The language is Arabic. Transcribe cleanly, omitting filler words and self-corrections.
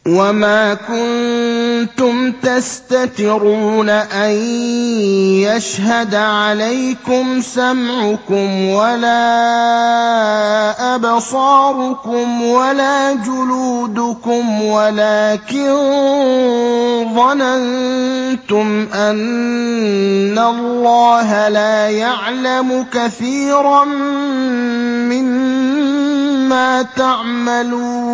وَمَا كُنتُمْ تَسْتَتِرُونَ أَن يَشْهَدَ عَلَيْكُمْ سَمْعُكُمْ وَلَا أَبْصَارُكُمْ وَلَا جُلُودُكُمْ وَلَٰكِن ظَنَنتُمْ أَنَّ اللَّهَ لَا يَعْلَمُ كَثِيرًا مِّمَّا تَعْمَلُونَ